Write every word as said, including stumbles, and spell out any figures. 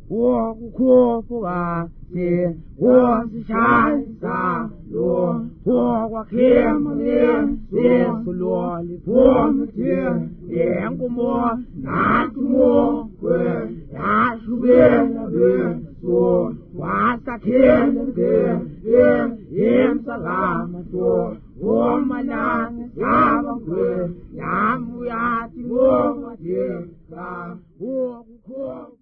我苦不啊的，我是山上路，我我看不见，是不落里我们见，连过么那个么鬼，那是为了人说，哇撒天的人，人人撒拉么多，我们俩呀么鬼，呀么呀的我们的，啊我苦。